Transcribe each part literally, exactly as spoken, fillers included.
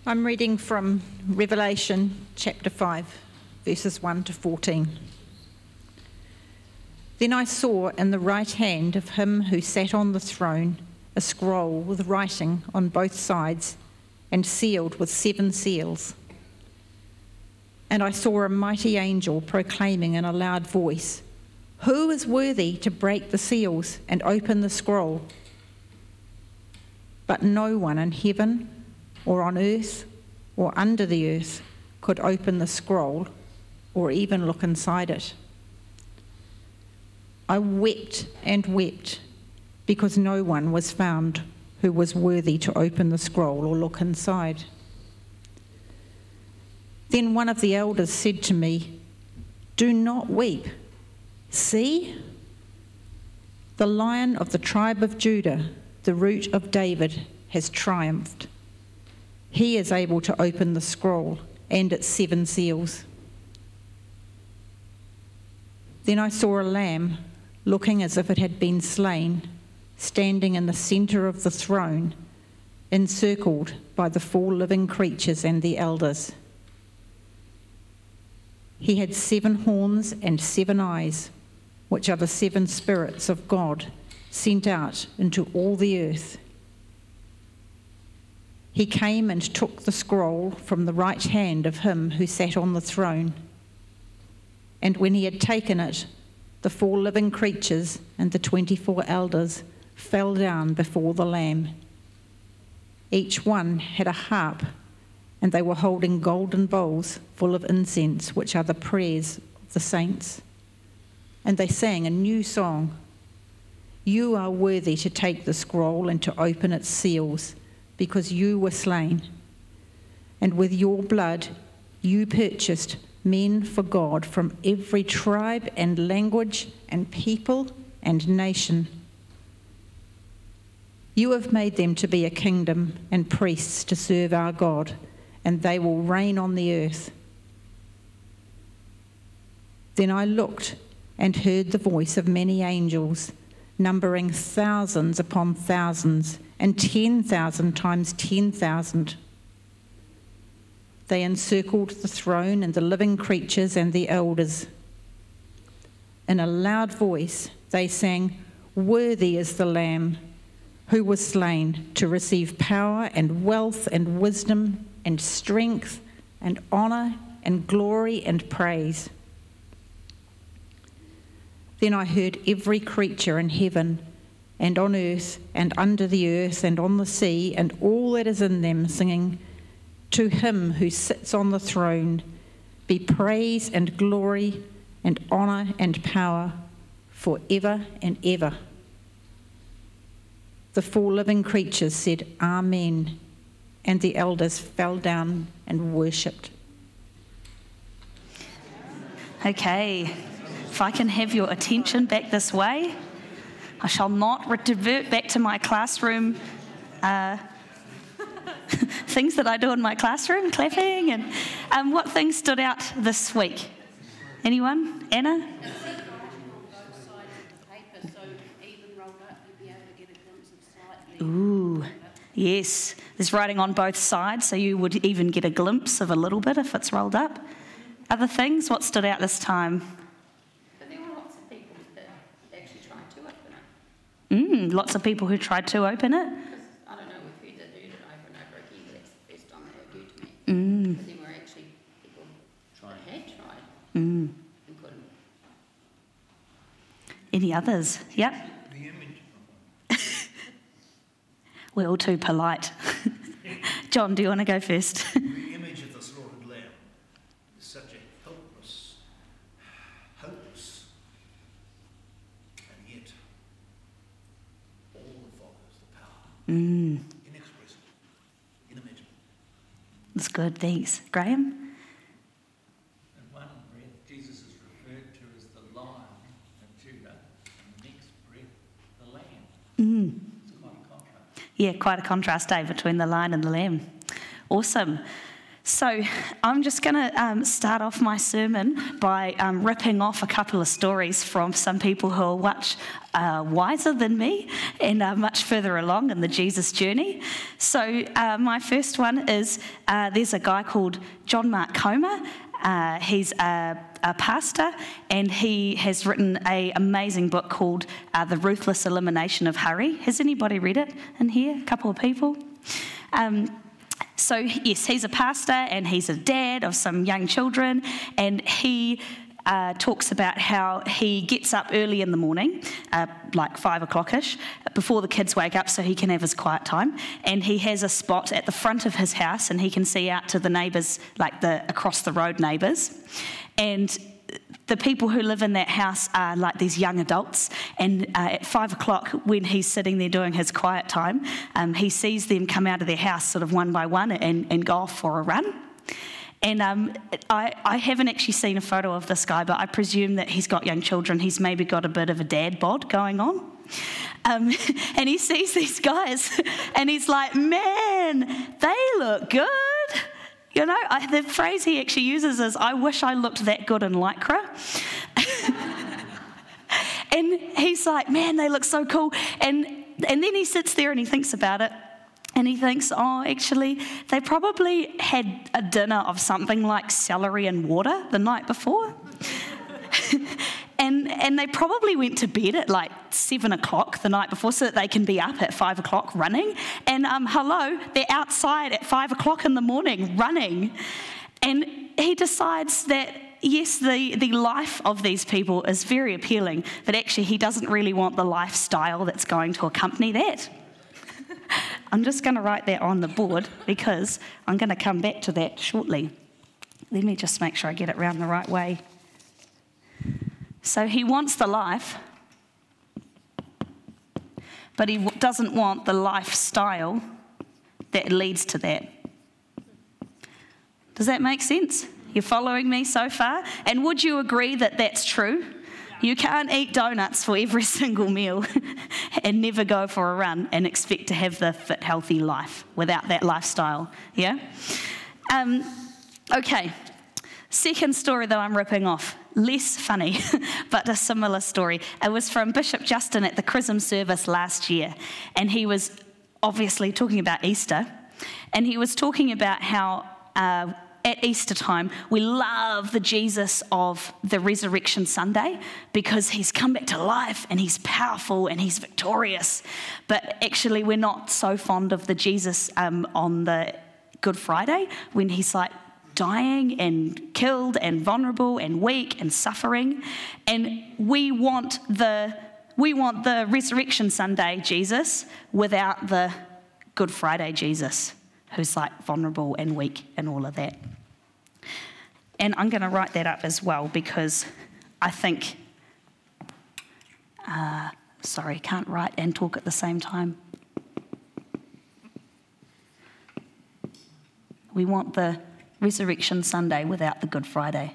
I'm reading from Revelation chapter five, verses one to fourteen. Then I saw in the right hand of him who sat on the throne a scroll with writing on both sides and sealed with seven seals. And I saw a mighty angel proclaiming in a loud voice, "Who is worthy to break the seals and open the scroll?" But no one in heaven or on earth or under the earth could open the scroll or even look inside it. I wept and wept because no one was found who was worthy to open the scroll or look inside. Then one of the elders said to me, "Do not weep. See, the Lion of the tribe of Judah, the Root of David, has triumphed. He is able to open the scroll and its seven seals." Then I saw a lamb, looking as if it had been slain, standing in the centre of the throne, encircled by the four living creatures and the elders. He had seven horns and seven eyes, which are the seven spirits of God sent out into all the earth. He came and took the scroll from the right hand of him who sat on the throne. And when he had taken it, the four living creatures and the twenty-four elders fell down before the Lamb. Each one had a harp, and they were holding golden bowls full of incense, which are the prayers of the saints. And they sang a new song. "You are worthy to take the scroll and to open its seals, because you were slain. And with your blood you purchased men for God from every tribe and language and people and nation. You have made them to be a kingdom and priests to serve our God, and they will reign on the earth." Then I looked and heard the voice of many angels, numbering thousands upon thousands, and ten thousand times ten thousand. They encircled the throne and the living creatures and the elders. In a loud voice they sang, "Worthy is the Lamb who was slain to receive power and wealth and wisdom and strength and honour and glory and praise." Then I heard every creature in heaven and on earth and under the earth and on the sea and all that is in them singing, "To him who sits on the throne be praise and glory and honour and power for ever and ever." The four living creatures said, "Amen," and the elders fell down and worshipped. Okay, if I can have your attention back this way, I shall not revert back to my classroom uh, things that I do in my classroom, clapping, and um, what things stood out this week? Anyone? Anna? Ooh, yes. There's writing on both sides, so you would even get a glimpse of a little bit if it's rolled up. Other things? What stood out this time? But there were lots of people that actually tried to open it. Mm, lots of people who tried to open it. Because, I don't know, we've heard, heard it over and over again, but that's the first time they occurred to me. Mm. But there were actually people that had tried Mm. and couldn't. Any others? Yep. The image. We're all too polite. John, do you want to go first? The image of the slaughtered lamb is such a helpless, hopeless, and yet all that follows the power. Mm. Inexpressible, inimaginable. That's good, thanks. Graham? In one breath, Jesus is referred to as the Lion of Judah, and the next breath, the Lamb. Mm. It's quite a contrast. Yeah, quite a contrast, eh, between the lion and the lamb. Awesome. So I'm just going to um, start off my sermon by um, ripping off a couple of stories from some people who are much uh, wiser than me and are much further along in the Jesus journey. So uh, my first one is uh, there's a guy called John Mark Comer. Uh, he's a, a pastor, and he has written an amazing book called uh, The Ruthless Elimination of Hurry. Has anybody read it in here? A couple of people? Um, So, yes, he's a pastor and he's a dad of some young children, and he uh, talks about how he gets up early in the morning, uh, like five o'clock-ish, before the kids wake up so he can have his quiet time, and he has a spot at the front of his house and he can see out to the neighbours, like the across-the-road neighbours, and the people who live in that house are like these young adults, and uh, at five o'clock when he's sitting there doing his quiet time, um, he sees them come out of their house sort of one by one and, and go off for a run. And um, I, I haven't actually seen a photo of this guy, but I presume that he's got young children. He's maybe got a bit of a dad bod going on. Um, and he sees these guys and he's like, man, they look good. You know, I, the phrase he actually uses is, I wish I looked that good in Lycra. And he's like, man, they look so cool. And and then he sits there and he thinks about it. And he thinks, oh, actually, they probably had a dinner of something like celery and water the night before. And and they probably went to bed at like seven o'clock the night before so that they can be up at five o'clock running. And um, hello, they're outside at five o'clock in the morning running. And he decides that, yes, the, the life of these people is very appealing, but actually he doesn't really want the lifestyle that's going to accompany that. I'm just going to write that on the board because I'm going to come back to that shortly. Let me just make sure I get it round the right way. So he wants the life, but he doesn't want the lifestyle that leads to that. Does that make sense? You're following me so far? And would you agree that that's true? You can't eat donuts for every single meal and never go for a run and expect to have the fit, healthy life without that lifestyle, yeah? Um, okay, second story that I'm ripping off. Less funny, but a similar story. It was from Bishop Justin at the Chrism service last year, and he was obviously talking about Easter, and he was talking about how uh, at Easter time we love the Jesus of the Resurrection Sunday because he's come back to life and he's powerful and he's victorious, but actually we're not so fond of the Jesus um, on the Good Friday when he's like dying and killed and vulnerable and weak and suffering, and we want the we want the Resurrection Sunday Jesus without the Good Friday Jesus, who's like vulnerable and weak and all of that. And I'm going to write that up as well because I think, uh, sorry, can't write and talk at the same time. We want the Resurrection Sunday without the Good Friday.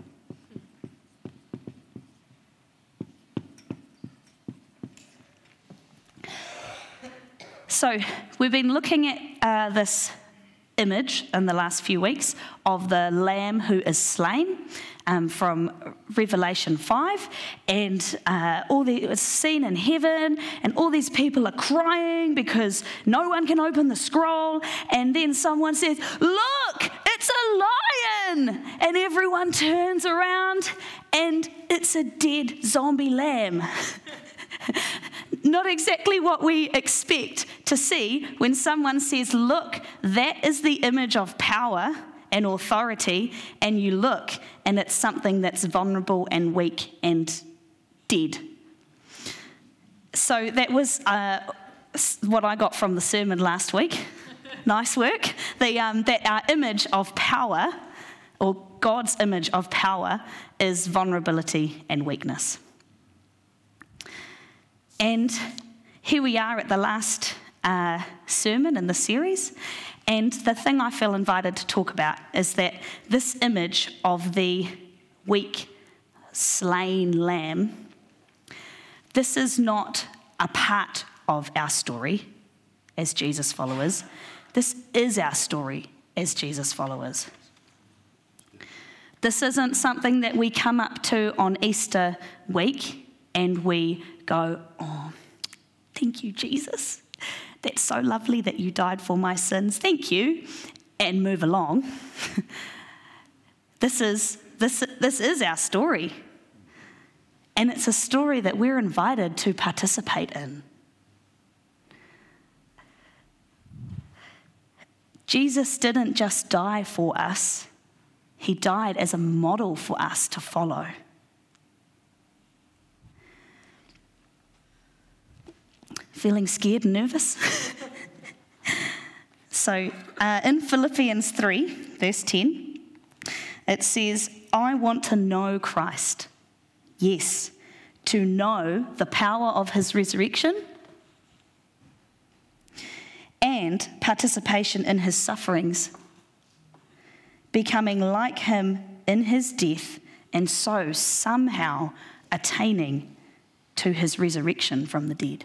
So we've been looking at uh, this image in the last few weeks of the Lamb who is slain um, from Revelation five, and uh, all the it's seen in heaven, and all these people are crying because no one can open the scroll, and then someone says, "Look, it's a lion!" And everyone turns around, and it's a dead zombie lamb. Not exactly what we expect to see when someone says, look, that is the image of power and authority, and you look and it's something that's vulnerable and weak and dead. So that was uh, what I got from the sermon last week. Nice work. The, um, that our image of power, or God's image of power, is vulnerability and weakness. And here we are at the last uh, sermon in the series, and the thing I feel invited to talk about is that this image of the weak, slain lamb, this is not a part of our story as Jesus followers. This is our story as Jesus followers. This isn't something that we come up to on Easter week and we go, oh, thank you, Jesus. That's so lovely that you died for my sins. Thank you. And move along. This is, this, this is our story. And it's a story that we're invited to participate in. Jesus didn't just die for us. He died as a model for us to follow. Feeling scared and nervous? So uh, in Philippians three, verse ten, it says, I want to know Christ. Yes, to know the power of his resurrection and participation in his sufferings, becoming like him in his death, and so somehow attaining to his resurrection from the dead.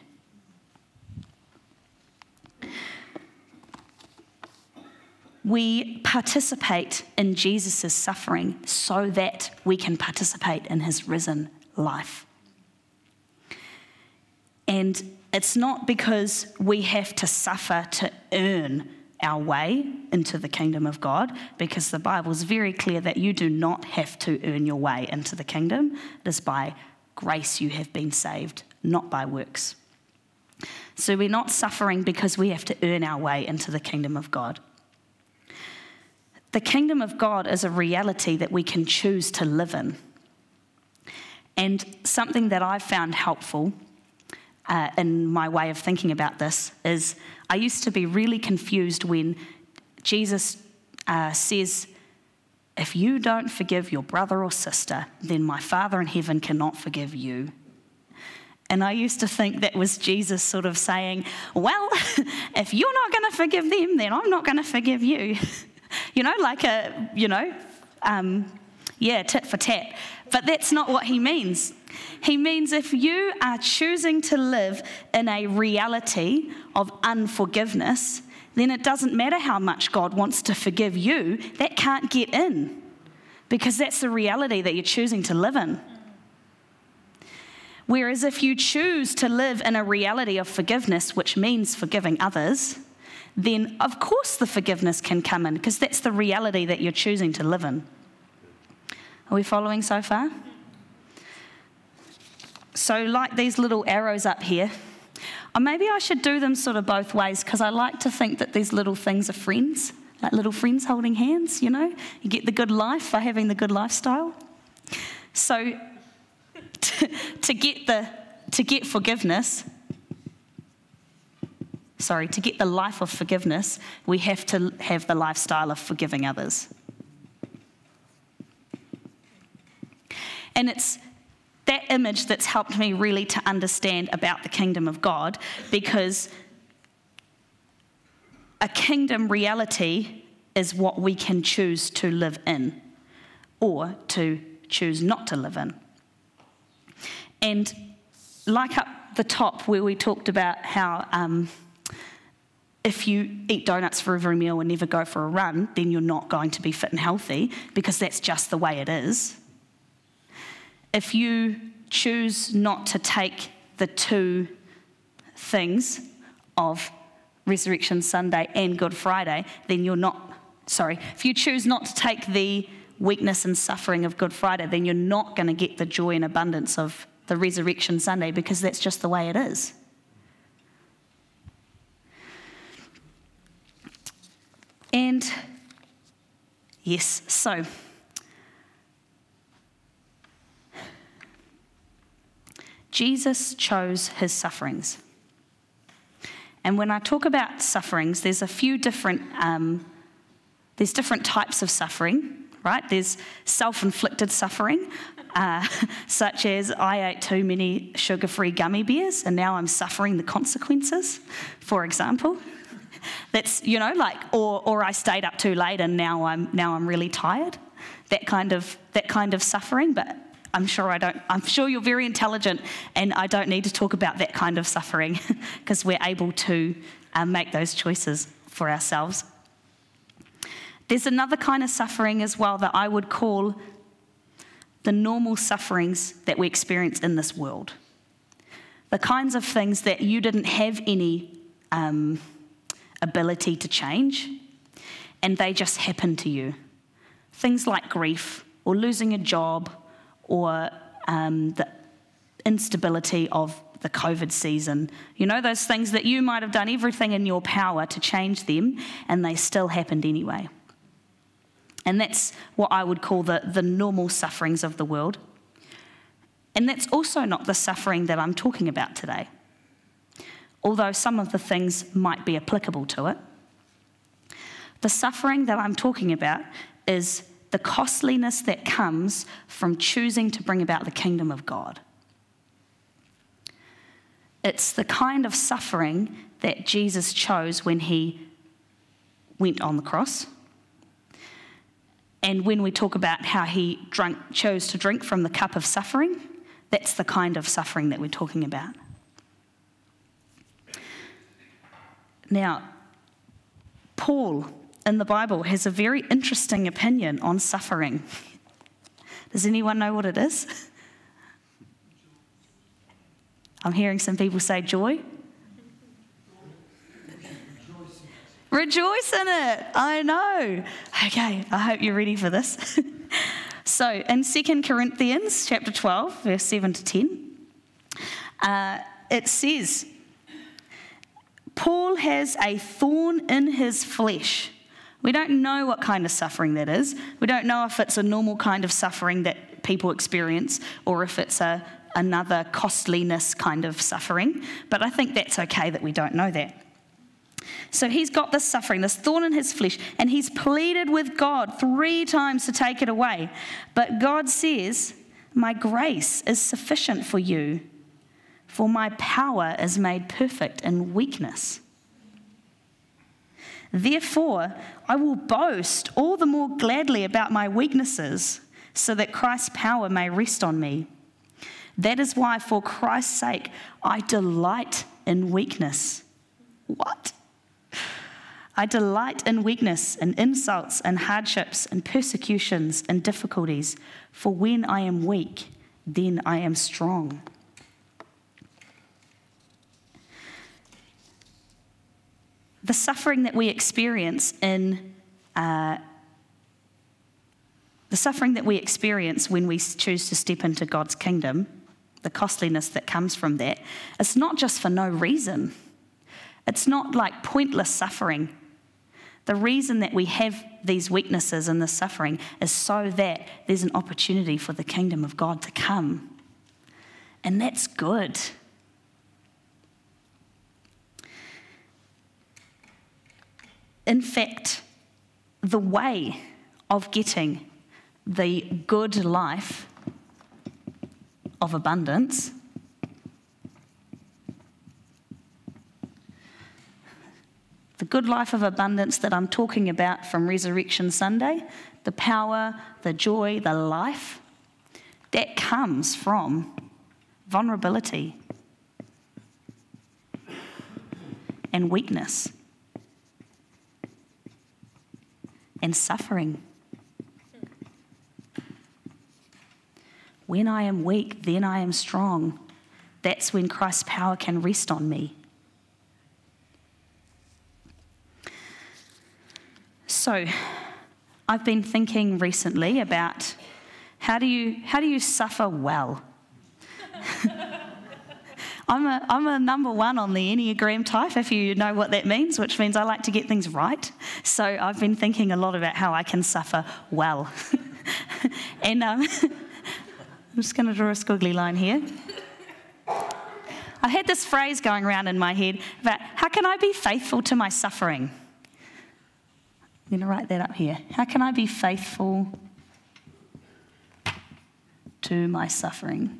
We participate in Jesus' suffering so that we can participate in his risen life. And it's not because we have to suffer to earn our way into the kingdom of God, because the Bible is very clear that you do not have to earn your way into the kingdom. It is by grace you have been saved, not by works. So we're not suffering because we have to earn our way into the kingdom of God. The kingdom of God is a reality that we can choose to live in. And something that I've found helpful uh, in my way of thinking about this is I used to be really confused when Jesus uh, says, if you don't forgive your brother or sister, then my Father in heaven cannot forgive you. And I used to think that was Jesus sort of saying, well, if you're not going to forgive them, then I'm not going to forgive you. You know, like a, you know, um, yeah, tit for tat. But that's not what he means. He means if you are choosing to live in a reality of unforgiveness, then it doesn't matter how much God wants to forgive you, that can't get in. Because that's the reality that you're choosing to live in. Whereas if you choose to live in a reality of forgiveness, which means forgiving others, then of course the forgiveness can come in, because that's the reality that you're choosing to live in. Are we following so far? So like these little arrows up here, or maybe I should do them sort of both ways, because I like to think that these little things are friends, like little friends holding hands, you know? You get the good life by having the good lifestyle. So to, to get the to get forgiveness, Sorry, to get the life of forgiveness, we have to have the lifestyle of forgiving others. And it's that image that's helped me really to understand about the kingdom of God, because a kingdom reality is what we can choose to live in or to choose not to live in. And like up the top where we talked about how um, if you eat donuts for every meal and never go for a run, then you're not going to be fit and healthy, because that's just the way it is. If you choose not to take the two things of Resurrection Sunday and Good Friday, then you're not, sorry, if you choose not to take the weakness and suffering of Good Friday, then you're not going to get the joy and abundance of the Resurrection Sunday, because that's just the way it is. And yes, so Jesus chose his sufferings. And when I talk about sufferings, there's a few different, um, there's different types of suffering, right? There's self-inflicted suffering, uh, such as I ate too many sugar-free gummy bears and now I'm suffering the consequences, for example. That's, you know, like, or or I stayed up too late and now I'm now I'm really tired. That kind of that kind of suffering, but I'm sure I don't. I'm sure you're very intelligent, and I don't need to talk about that kind of suffering, because we're able to um, make those choices for ourselves. There's another kind of suffering as well that I would call the normal sufferings that we experience in this world. The kinds of things that you didn't have any um, ability to change, and they just happen to you. Things like grief, or losing a job, or um, the instability of the COVID season. You know, those things that you might have done everything in your power to change them, and they still happened anyway. And that's what I would call the, the normal sufferings of the world. And that's also not the suffering that I'm talking about today, although some of the things might be applicable to it. The suffering that I'm talking about is the costliness that comes from choosing to bring about the kingdom of God. It's the kind of suffering that Jesus chose when he went on the cross. And when we talk about how he drank, chose to drink from the cup of suffering, that's the kind of suffering that we're talking about. Now, Paul in the Bible has a very interesting opinion on suffering. Does anyone know what it is? I'm hearing some people say joy. Rejoice in it. I know. Okay, I hope you're ready for this. So in Second Corinthians chapter twelve, verse seven to ten, uh, it says, Paul has a thorn in his flesh. We don't know what kind of suffering that is. We don't know if it's a normal kind of suffering that people experience or if it's a, another costliness kind of suffering. But I think that's okay that we don't know that. So he's got this suffering, this thorn in his flesh, and he's pleaded with God three times to take it away. But God says, my grace is sufficient for you, for my power is made perfect in weakness. Therefore, I will boast all the more gladly about my weaknesses, so that Christ's power may rest on me. That is why, for Christ's sake, I delight in weakness. What? I delight in weakness and insults and hardships and persecutions and difficulties, for when I am weak, then I am strong. The suffering that we experience in uh, the suffering that we experience when we choose to step into God's kingdom, the costliness that comes from that, it's not just for no reason. It's not like pointless suffering. The reason that we have these weaknesses and this suffering is so that there's an opportunity for the kingdom of God to come. And that's good. In fact, the way of getting the good life of abundance The good life of abundance that I'm talking about from Resurrection Sunday, the power, the joy, the life, that comes from vulnerability and weakness and suffering. When I am weak, then I am strong. That's when Christ's power can rest on me. So, I've been thinking recently about how do you how do you suffer well? I'm a I'm a number one on the Enneagram type, if you know what that means, which means I like to get things right. So I've been thinking a lot about how I can suffer well. and um, I'm just going to draw a squiggly line here. I had this phrase going around in my head about how can I be faithful to my suffering? I'm going to write that up here. How can I be faithful to my suffering?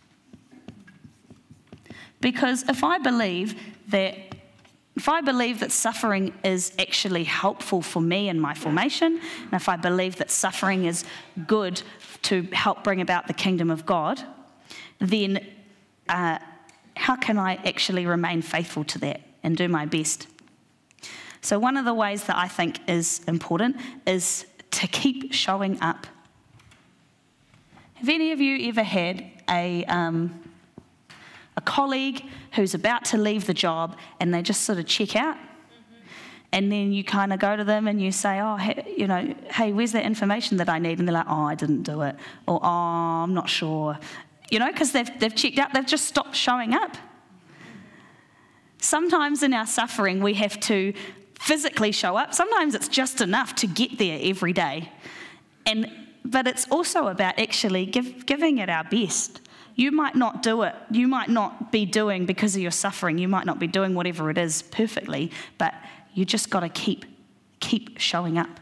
Because if I believe that if I believe that suffering is actually helpful for me in my formation, and if I believe that suffering is good to help bring about the kingdom of God, then uh, how can I actually remain faithful to that and do my best? So one of the ways that I think is important is to keep showing up. Have any of you ever had a um, a colleague who's about to leave the job and they just sort of check out? And then you kind of go to them and you say, oh, hey, you know, hey, where's that information that I need? And they're like, oh, I didn't do it. Or, oh, I'm not sure. You know, because they've, they've checked out, they've just stopped showing up. Sometimes in our suffering, we have to physically show up. Sometimes it's just enough to get there every day. And but it's also about actually give, giving it our best. You might not do it. You might not be doing, because of your suffering, you might not be doing whatever it is perfectly, but you just got to keep, keep showing up.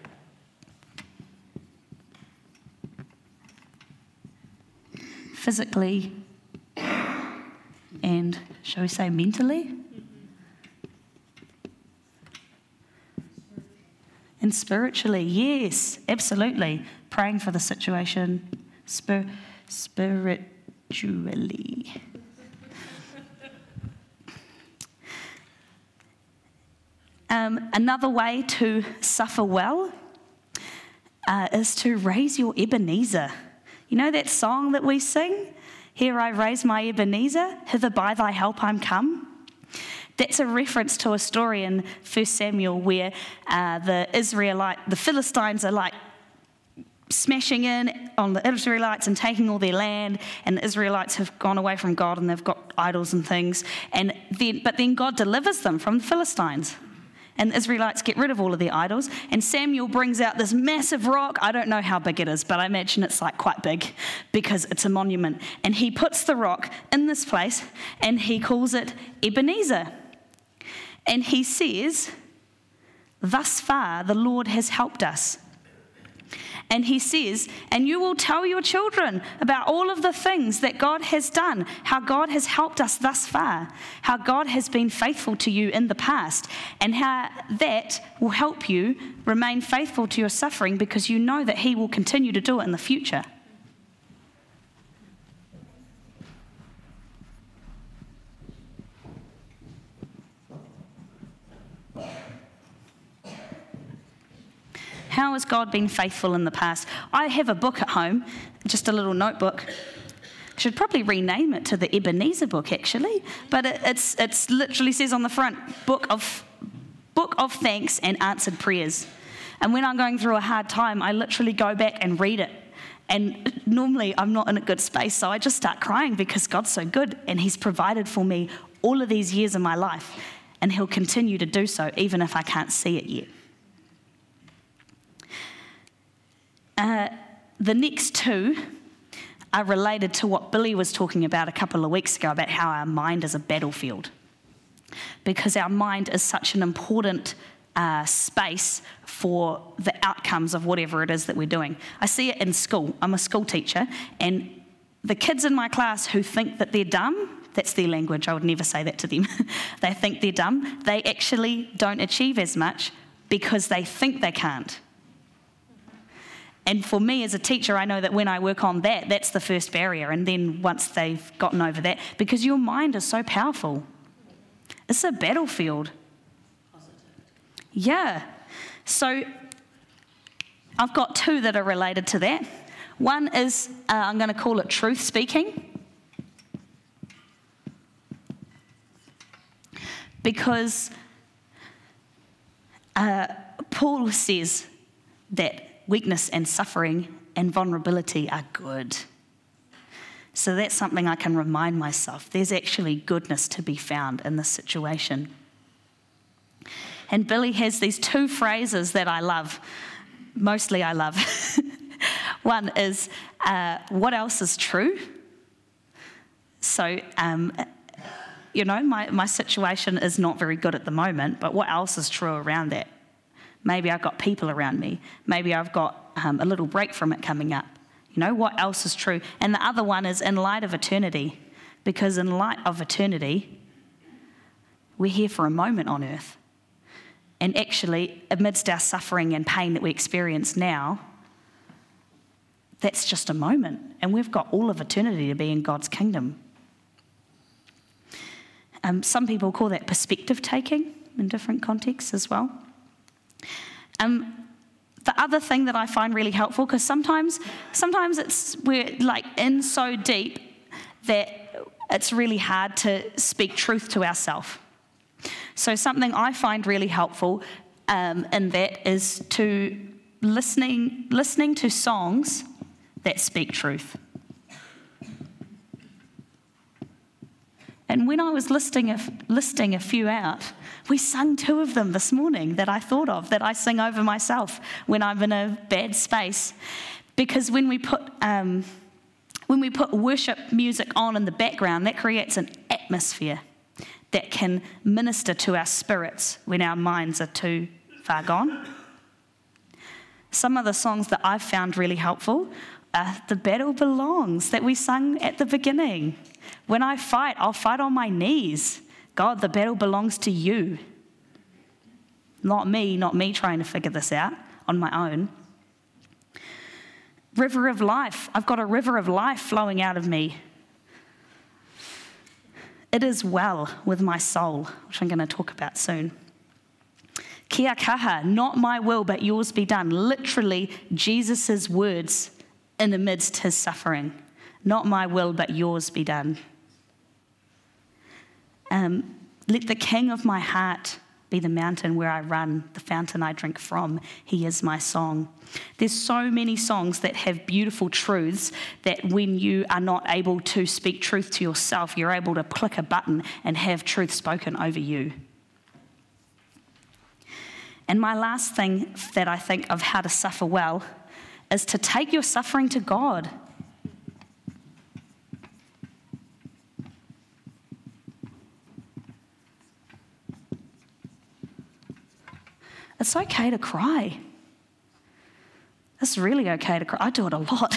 Physically and, shall we say, mentally? And spiritually, yes, absolutely. Praying for the situation, spir- spiritually. Um, another way to suffer well uh, is to raise your Ebenezer. You know that song that we sing? Here I raise my Ebenezer, hither by thy help I'm come. That's a reference to a story in First Samuel where uh, the Israelite, the Philistines are like smashing in on the Israelites and taking all their land, and the Israelites have gone away from God and they've got idols and things. And then, but then God delivers them from the Philistines. And the Israelites get rid of all of their idols. And Samuel brings out this massive rock. I don't know how big it is, but I imagine it's like quite big because it's a monument. And he puts the rock in this place and he calls it Ebenezer. And he says, thus far the Lord has helped us. And he says, and you will tell your children about all of the things that God has done, how God has helped us thus far, how God has been faithful to you in the past, and how that will help you remain faithful to your suffering because you know that he will continue to do it in the future. How has God been faithful in the past? I have a book at home, just a little notebook. I should probably rename it to the Ebenezer book, actually. But it, it's it's literally says on the front, book of book of thanks and answered prayers. And when I'm going through a hard time, I literally go back and read it. And normally I'm not in a good space, so I just start crying because God's so good and he's provided for me all of these years of my life. And he'll continue to do so, even if I can't see it yet. Uh, the next two are related to what Billy was talking about a couple of weeks ago, about how our mind is a battlefield. Because our mind is such an important uh, space for the outcomes of whatever it is that we're doing. I see it in school. I'm a school teacher, and the kids in my class who think that they're dumb, that's their language, I would never say that to them. They think they're dumb. They actually don't achieve as much because they think they can't. And for me as a teacher, I know that when I work on that, that's the first barrier. And then once they've gotten over that, because your mind is so powerful. It's a battlefield. Yeah. So I've got two that are related to that. One is, uh, I'm going to call it truth speaking. Because uh, Paul says that weakness and suffering and vulnerability are good. So that's something I can remind myself. There's actually goodness to be found in this situation. And Billy has these two phrases that I love. Mostly I love. One is, uh, what else is true? So, um, you know, my, my situation is not very good at the moment, but what else is true around that? Maybe I've got people around me. Maybe I've got um, a little break from it coming up. You know, what else is true? And the other one is in light of eternity. Because in light of eternity, we're here for a moment on earth. And actually, amidst our suffering and pain that we experience now, that's just a moment. And we've got all of eternity to be in God's kingdom. Um, some people call that perspective taking. in different contexts as well. Um, the other thing that I find really helpful, because sometimes, sometimes it's we're like in so deep that it's really hard to speak truth to ourselves. So something I find really helpful um, in that is to listening listening to songs that speak truth. And when I was listing a, listing a few out, we sung two of them this morning that I thought of, that I sing over myself when I'm in a bad space. Because when we put um, when we put worship music on in the background, that creates an atmosphere that can minister to our spirits when our minds are too far gone. Some of the songs that I've found really helpful are The Battle Belongs, that we sung at the beginning. When I fight, I'll fight on my knees. God, the battle belongs to you. Not me, not me trying to figure this out on my own. River of life. I've got a river of life flowing out of me. It is well with my soul, which I'm going to talk about soon. Kia kaha, not my will, but yours be done. Literally, Jesus' words in the midst his suffering. Not my will, but yours be done. Um, let the king of my heart be the mountain where I run, the fountain I drink from. He is my song. There's so many songs that have beautiful truths that when you are not able to speak truth to yourself, you're able to click a button and have truth spoken over you. And my last thing that I think of how to suffer well is to take your suffering to God. It's okay to cry. It's really okay to cry. I do it a lot.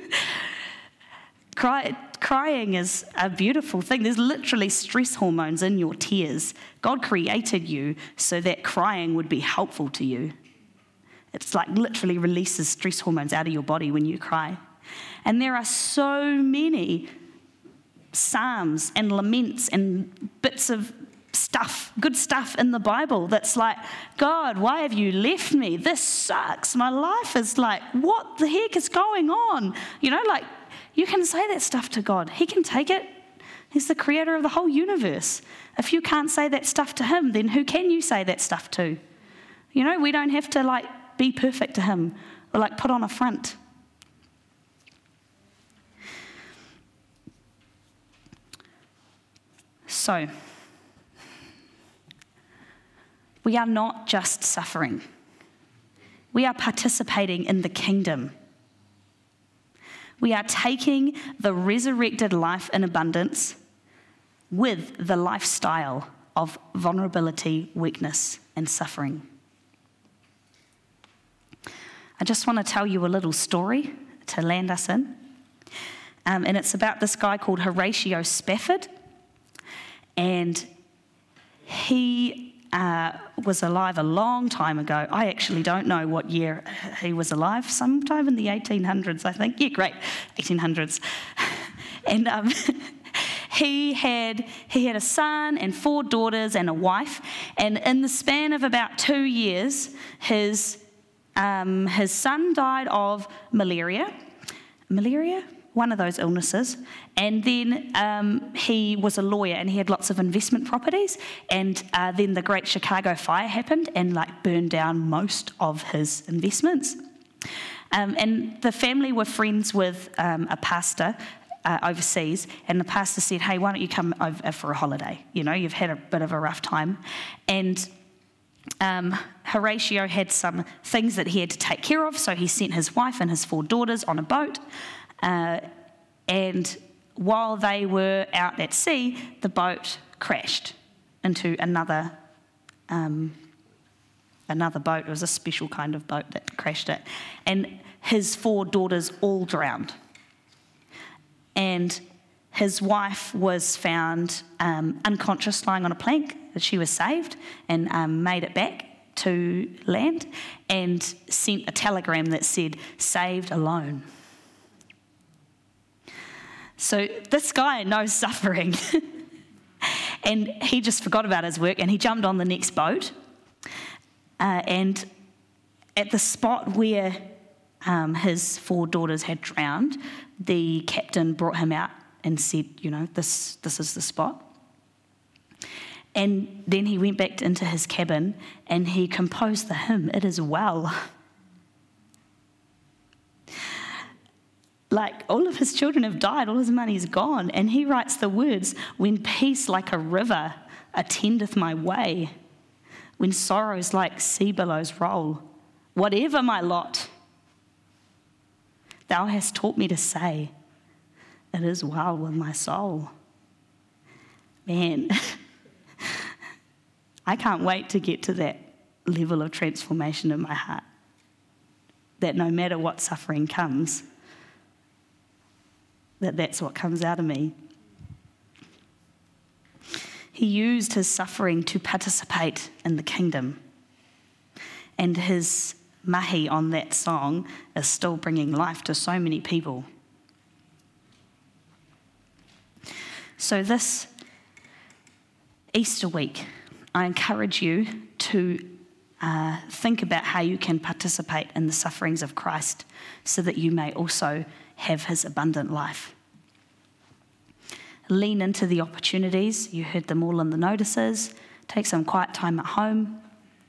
Cry, crying is a beautiful thing. There's literally stress hormones in your tears. God created you so that crying would be helpful to you. It's like literally releases stress hormones out of your body when you cry. And there are so many psalms and laments and bits of stuff, good stuff in the Bible that's like, God, why have you left me? This sucks. My life is like, what the heck is going on? You know, like, you can say that stuff to God. He can take it. He's the creator of the whole universe. If you can't say that stuff to him, then who can you say that stuff to? You know, we don't have to like be perfect to him or like put on a front. So, we are not just suffering. We are participating in the kingdom. We are taking the resurrected life in abundance with the lifestyle of vulnerability, weakness, and suffering. I just want to tell you a little story to land us in. Um, and it's about this guy called Horatio Spafford. And he uh, was alive a long time ago. I actually don't know what year he was alive, sometime in the eighteen hundreds, I think. Yeah, great, eighteen hundreds. And um, he had he had a son and four daughters and a wife. And in the span of about two years, his um, his son died of malaria. Malaria? One of those illnesses. And then um, he was a lawyer and he had lots of investment properties. And uh, then the Great Chicago Fire happened and like burned down most of his investments. Um, and the family were friends with um, a pastor uh, overseas. And the pastor said, hey, why don't you come over for a holiday? You know, you've had a bit of a rough time. And Um, Horatio had some things that he had to take care of, so he sent his wife and his four daughters on a boat. Uh, and while they were out at sea, the boat crashed into another um, another boat. It was a special kind of boat that crashed it. And his four daughters all drowned. And his wife was found um, unconscious, lying on a plank. She was saved and um, made it back to land and sent a telegram that said, saved alone. So this guy knows suffering. And he just forgot about his work and he jumped on the next boat. Uh, and at the spot where um, his four daughters had drowned, the captain brought him out and said, you know, this, this is the spot. And then he went back into his cabin and he composed the hymn, "It Is Well." Like, all of his children have died, all his money's gone. And he writes the words, "When peace like a river attendeth my way, when sorrows like sea billows roll, whatever my lot, thou hast taught me to say, it is well with my soul." Man, I can't wait to get to that level of transformation in my heart. That no matter what suffering comes, that that's what comes out of me. He used his suffering to participate in the kingdom. And his mahi on that song is still bringing life to so many people. So this Easter week, I encourage you to uh, think about how you can participate in the sufferings of Christ so that you may also have his abundant life. Lean into the opportunities. You heard them all in the notices. Take some quiet time at home.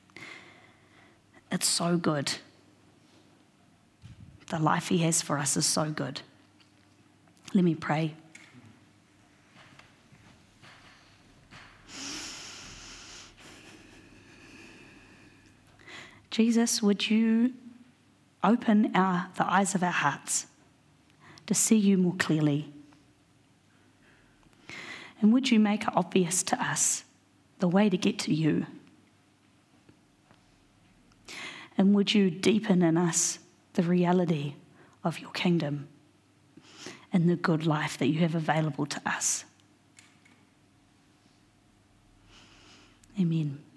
It's so good. The life he has for us is so good. Let me pray. Jesus, would you open our, the eyes of our hearts to see you more clearly? And would you make it obvious to us the way to get to you? And would you deepen in us the reality of your kingdom and the good life that you have available to us? Amen.